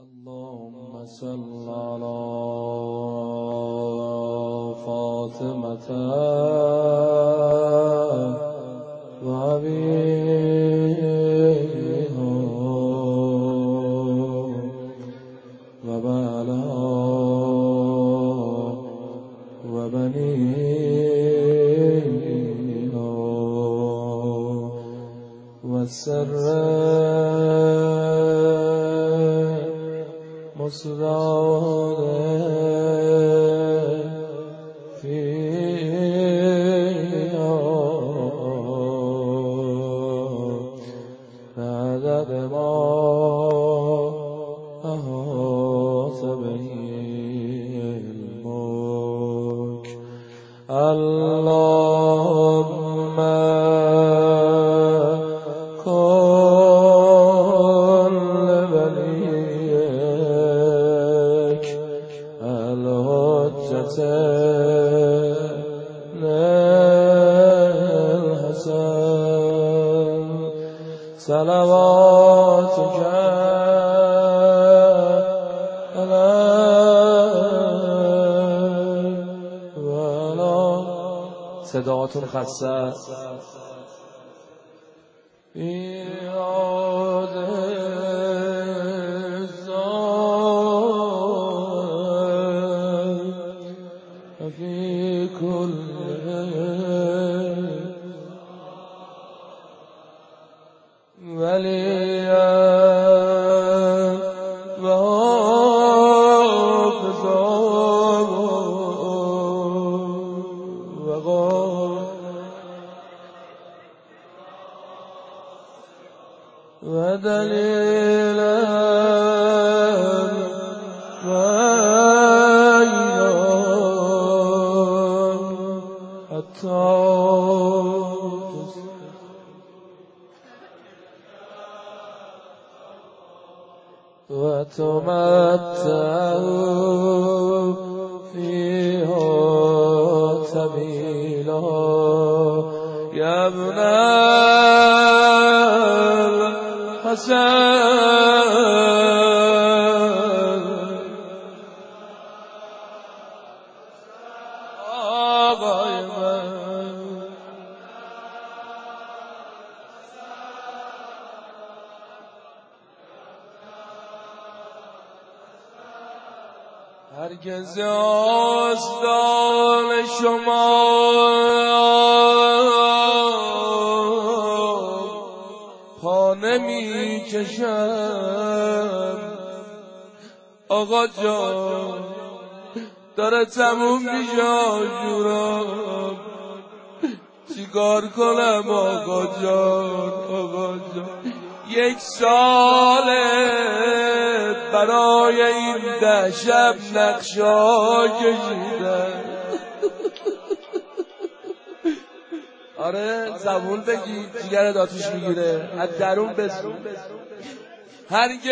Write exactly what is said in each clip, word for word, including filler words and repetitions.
اللهم صل على فاطمة وأبيها وبعلها وبنيها والسر مصدر فيها بعدد ما أحاط به علمك. اللهم الحسن صلواتك عليه وعلى صداعتون خاصة في كل وليا وحافظا ودليلا وتمتع فيها سبيلا يا ابن الحسن آقای من هرگز آستان شما پا نمی کشم آقا جان داره تموم میشه آجورم چیکار کنم آقا جان آقا جان یک ساله برای این ده شب نقشا کشیدن آره زبون بگی جیگرت آتیش میگیره از درون بسون هرگز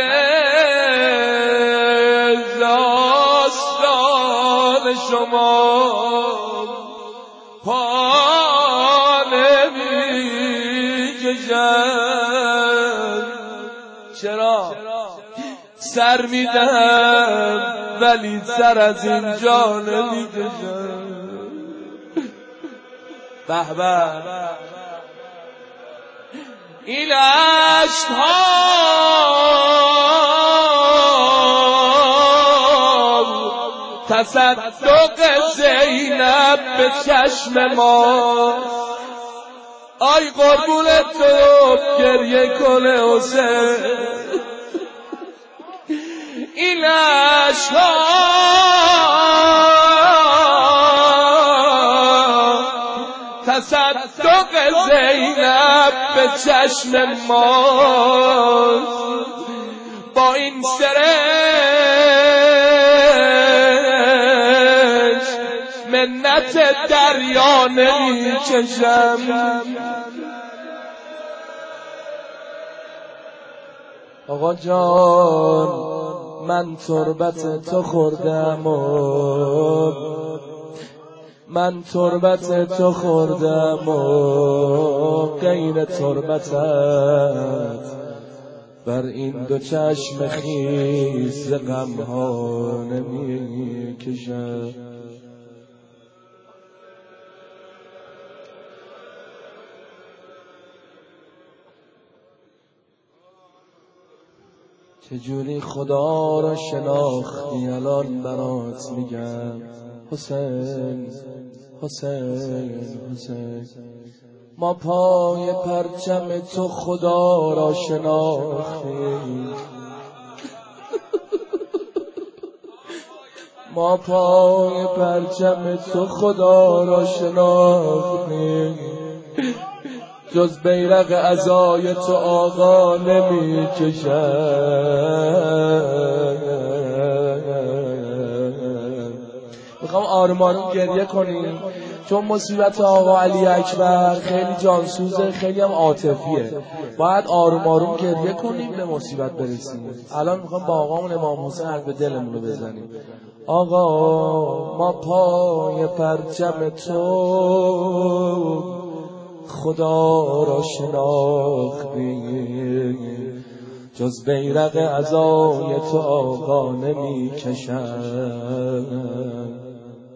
آستان شما پا نمیکشد چرا سر میدم ولی سر از اینجا نمیکشم به به این عشقها تصدق زینب به چشم ما آی قربون تو گریه کنه حسین این عشقها تصدق زینب به چشم ما با این سرش منت دریا نمی کشم آقا جان من تربت تو خوردم و من تربت تو خوردم و غیر تربتت بر این دو چشم خیز غم ها نمی کشد. چجوری خدا را شناختی الان برات میگم حسین حسین حسین. ما پای پرچم تو خدا را شناختیم، ما پای پرچم تو خدا را شناختیم، جز بیرق عزای تو آقا نمی کشد. میخوام آروم آروم گریه کنیم چون مصیبت آقا علی اکبر خیلی جانسوزه، خیلی هم عاطفیه. باید آروم آروم گریه کنیم به مصیبت برسیم. الان میخوام با آقامون امام حسین حرف دلمون رو بزنیم. آقا ما پای پرچم تو خدا را شناختیم، جز بیرق عزای تو آقا نمی کشد.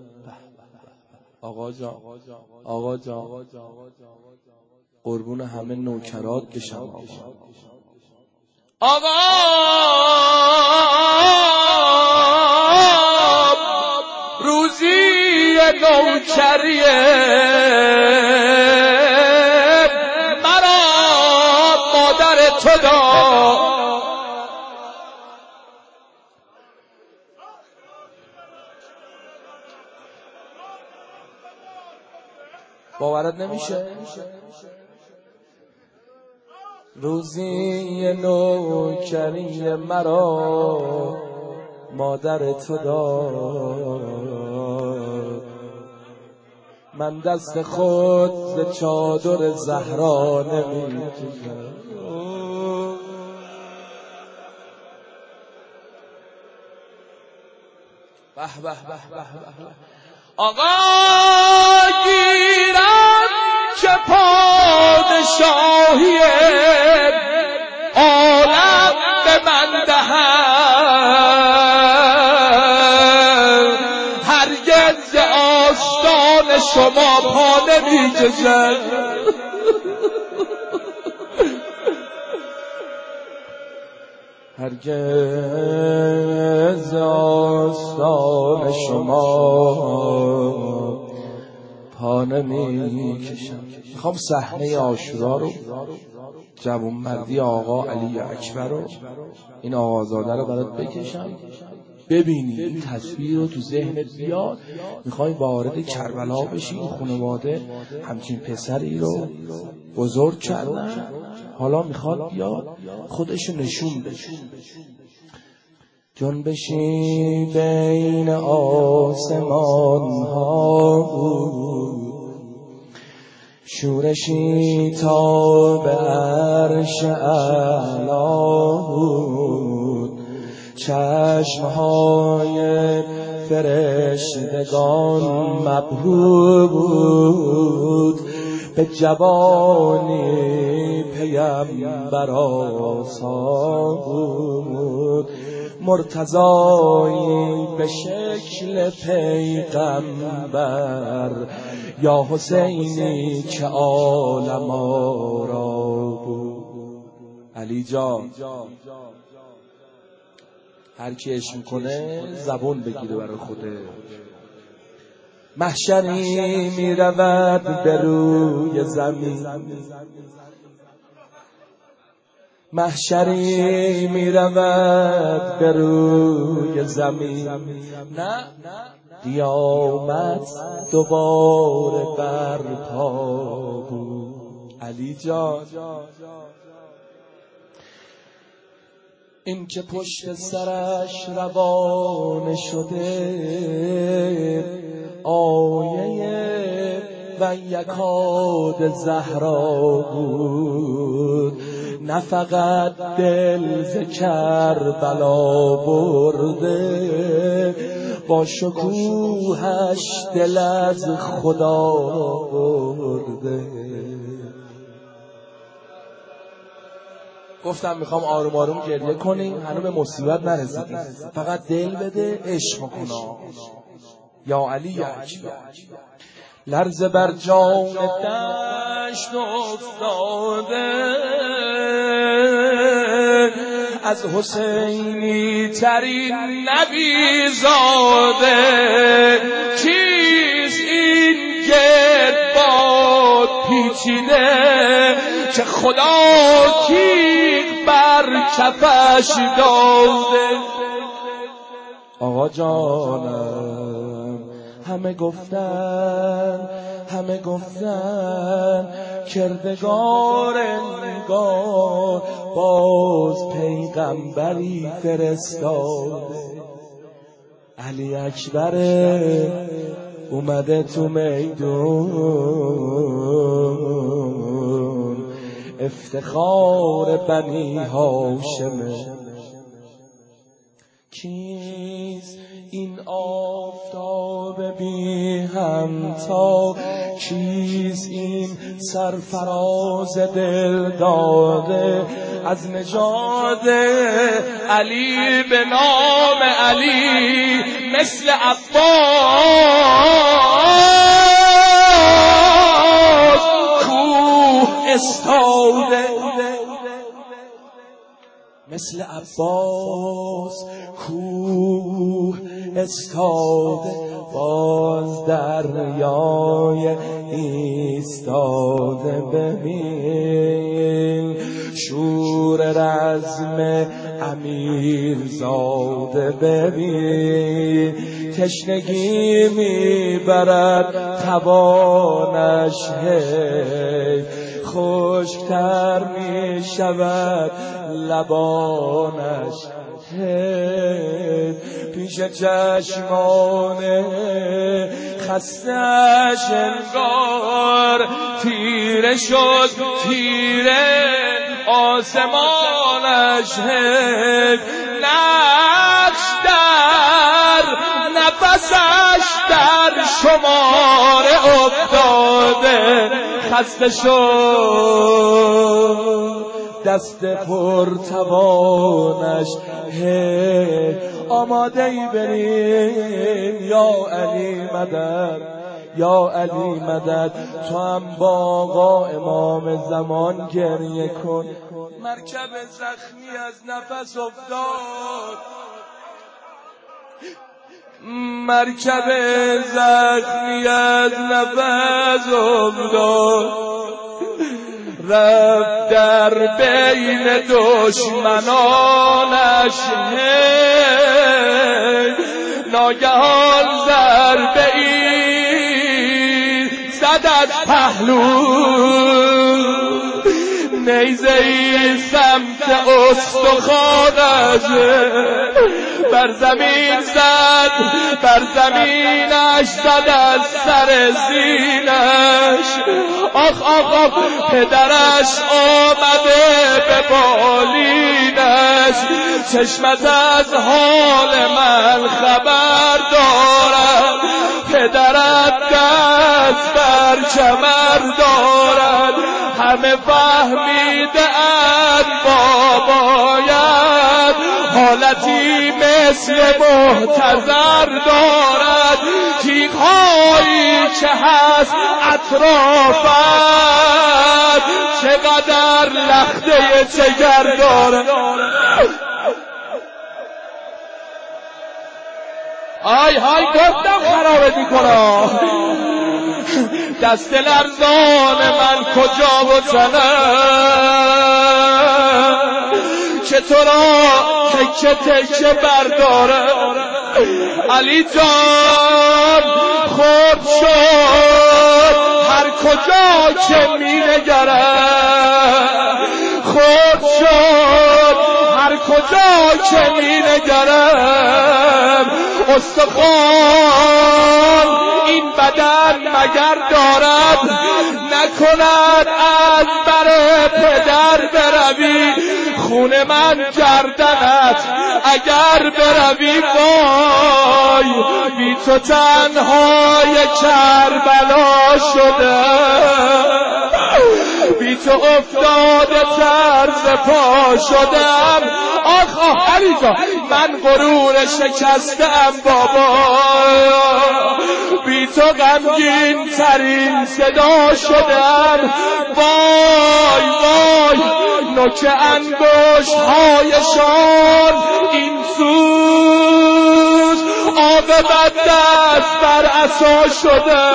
آقا جان آقا جان قربون همه نوکرات بشم. آقا آقا روزی نوکریه مرا مادر تو داد. باورت نمیشه؟ روزی نوکری مرا مادر تو داد، من دست خود ز چادر زهرا نمی‌کشم. به به به به به. آقا گیرم که پادشاهی عالم به من دهد، هرگز آستان شما پا نمی‌کشد. هرگز آستان شما پا نمی‌کشم. میخوام صحنه عاشورا رو، جوانمردی آقا علی اکبر رو، این آقازاده رو برات بکشم ببینی، این تصویر رو تو ذهنت بیاد. میخوای وارد کربلا بشی، این خانواده همچین پسری رو بزرگ کردن، حالا میخواد بیاد خودشو نشون بده. جنبشی بین آسمان ها بود، شورشی تا به عرش اعلا بود، چشمهای فرشتگان مبهوت بود، به جوانی پیمبر آسا بود، مرتضایی به شکل پیغمبر، یا حسینی که عالم آرا بود. علی جان هر کی عشق میکنه زبون بگیره برای خوده. محشری میرود به روی زمین، محشری میرود به روی زمین، نه قیامت دوباره برپا بود. علی جان این که پشت سرش روانه شده آیه و یکاد زهرا بود، نه فقط دل ز کربلا برده، با شکوهش دل از خدا برده. گفتم میخوام آروم آروم گریه کنیم، هنوز به مصیبت نرسیدیم، فقط دل بده عشق کن. یا علی یا اکبر. لرزه بر جان دشت افتاده از حسینی ترین نبی زاده، چیز این گرد باد پیچیده که خدا تیغ بر کفش داده. آقا جانم همه گفتن همه گفتن کردگار نگار باز پیغمبری فرستاده. علی اکبر اومده تو میدون، افتخار بنی هاشمه. کیست این آفتاب بی همتا، کیست این سرفراز دل داده از نژاد علی به نام علی مثل عباس کوه استاده، مثل عباس کوه استاده، باز دریای ایستاده. ببین شور رزم امیر زاده، ببین تشنگی میبرد توانش، هی خشکتر می شود لبانش، هی پیش چشمان خستش انگار تیره شد تیره آسمانش، هی نقش در نفسش در شماره افتاده. خسته شد دست پرتوانش، هی آماده ای بریم یا علی مدد، یا علی مدد. تو هم با آقا امام زمان گریه کن. مرکب زخمی از نفس افتاد، مرکب زخمی از نفس افتاد، رفت در بین دشمنانش، هی ناگهان ضربه ای زد از پهلو، نیزه ای سمت استخوانش، بر زمین زد بر زمینش زد از سر زینش. آخ آخ آخ پدرش آمده به بالینش، چشمت از حال من خبر دارد، پدرت دست بر کمر دارد. همه فهمیده اند بابایت حالتی مثل محتضر دارد، تیغ‌هایی که هست اطرافت چقدر لخته جگر دارد. آی های گفتم خرابت میکنم. دست لرزان من کجا بزنم که تو را تکه تکه برداره. علی جان خود شد هر کجا که می نگرم، خود شد هر کجا که می نگرم. استخوان این بدن مگر دارد، نکند از بر پدر بروی، خون من گردنت اگر بروی وای، بی تو تنهای کربلا شده. بی تو افتاده طرز پا شدم. آخ آخ علی جان من غرور شکستم بابا، بی تو غمگین ترین صدا شدم. وای وای نوک انگشت هایشان این سوز عاقبت دست بر عصا شده.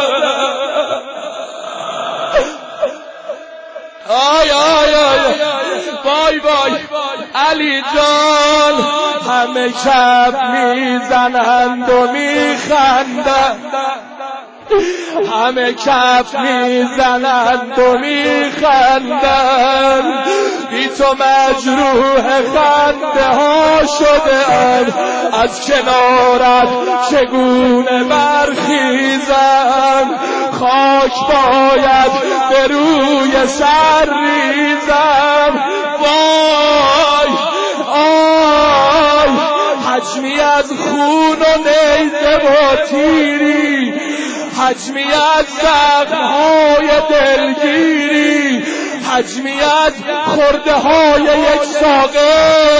آی آی آی وای وای علی جان همه کف میزنند و میخندند، همه کف میزنند و میخندند، بی تو مجروح خنده ها شده‌اند. از کنارت چگونه برخیزم، خاک باید به روی سر ریزم. وای آی حجمی از خون و نیزه و تیری، حجمی از زخم‌های دلگیری، حجمی از خرده های یک ساقه،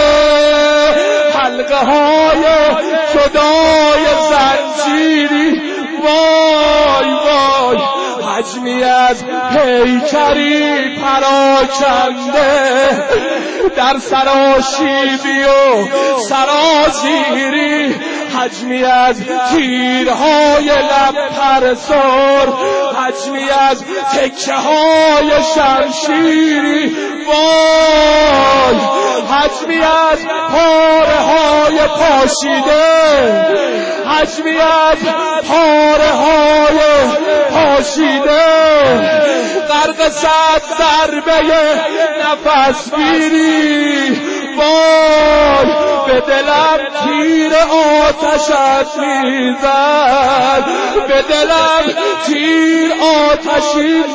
حلقه های جدای زنجیری. وای وای حجمی از پیکری پراکنده در سراشیبی و سرازیری، حجمی از تیرهای لب پرسار، حجمی از تکه های شمشیری. وای حجمی از پاره های پاشیده، حجمی از پاره های پاشیده، غرق صد ضربه نفس گیری. وای به دلم تیر آتشت میزد، به دلم تیر آتشین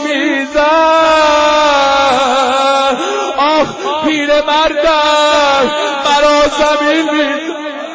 میزد. آخ پیر مردم برا زمین میزد.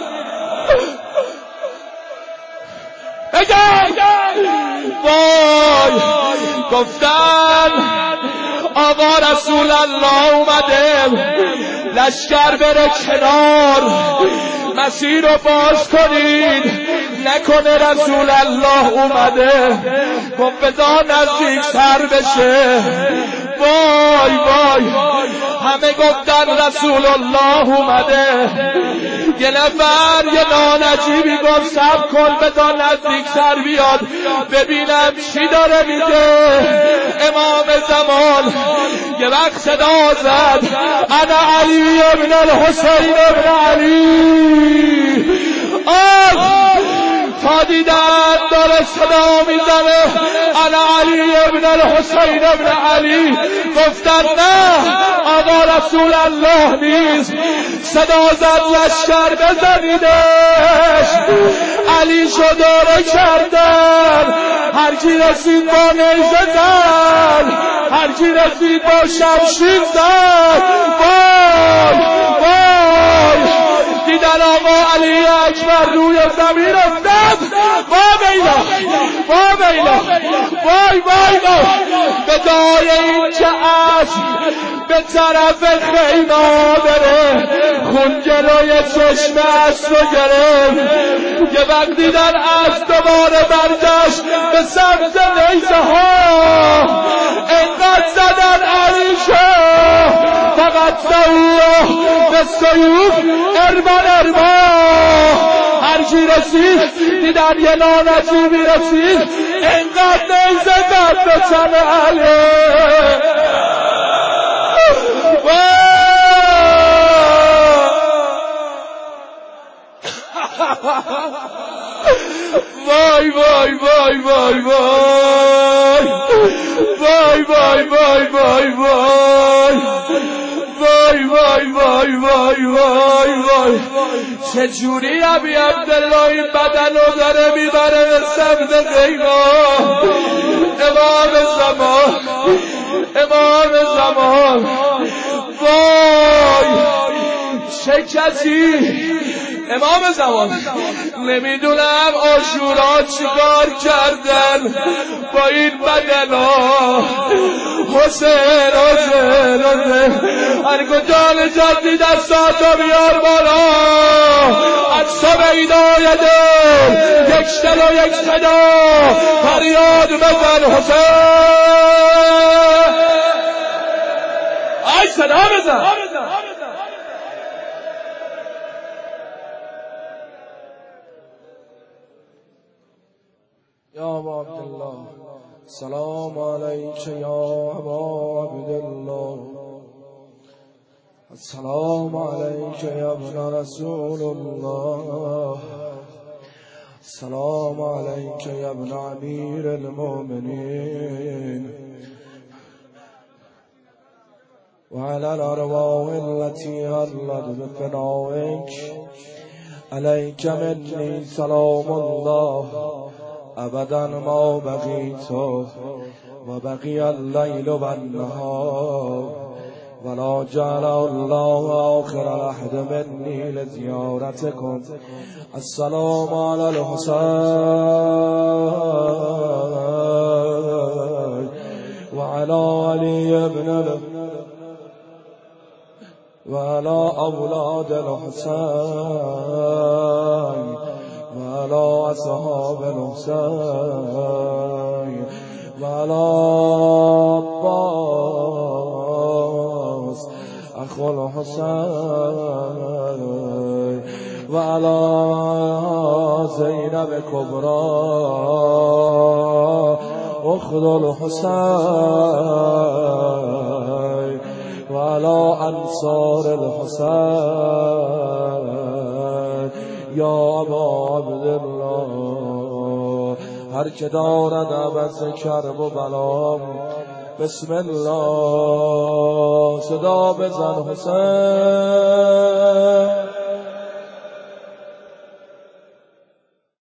بگم وای گفتن آقا رسول الله اومده، لشکر بره کنار، مسیر رو باز کنید، نکنه رسول الله اومده گفتان نزدیک سر بشه. وای وای همه گفتن رسول الله اومده. یه نفر یه نانجیبی گفت صبر کن بذار نزدیک سر بیاد ببینم چی داره میگه. امام زمان یه وقت صدا زد انا علی ابن الحسین ابن علی. آه تا دیدن داره صدا میزنه انا علی ابن الحسین ابن علی، گفتن نه آقا رسول الله نیست. صدا زد لشکر بزنیدش، علی شو داره کردن، هر کی رسید با نیزه زد، هر کی رسید با شمشیر زد. وای وای دیدن آقا علی اکبر روی زمین افتاد. وای بیلا وای بیلا وای وای به دای این که اسب به طرف خیمه بره، خون جلوی چشم اسب رو گرفت. یه وقت دیدن اسب دوباره برگشت به سمت نیزه ها، انقدر زدن علی شاه فقط سواه به سیوف اربان اربان. هر کی رسید دیدن یه نانجیبی رسید انقدر نیزه زد به تن علی. وای وای وای وای وای وای وای وای وای وای وای وای وای وای وای وای چجوری ابی عبدالله این بدن رو داره میبره به سمت غیبا. امام زمان امام زمان وای چه کسی امام زمان نمیدونم آشورا چیکار کردن با این بدن ها. حسین حسین حسین هر کجا نشستی دستاتو بیار بالا از سویدای دل یک دل و یک صدا فریاد بزن حسین ای صدا بزن یا ابا عبدالله سلام علیک یا ابا عبدالله السلام علیک یا ابن رسول الله السلام علیک یا ابن امیر المؤمنین وعلى الأرواح التي هلت بفنائك عليك مني سلام الله أبدا ما بقيت وبقي الليل والنهار ولا جعل الله آخر العهد مني لزيارتكم السلام على الحسين وعلى علي بن الحسين وعلى أولاد الحسين وعلى أصحاب الحسين وعلى عباس أخو الحسين وعلى زينب كبرى أخت الحسين وعلى أنصار الحسين یا ابا عبدالله هر که دارد عبث کرب و بلام بسم الله صدا بزن حسین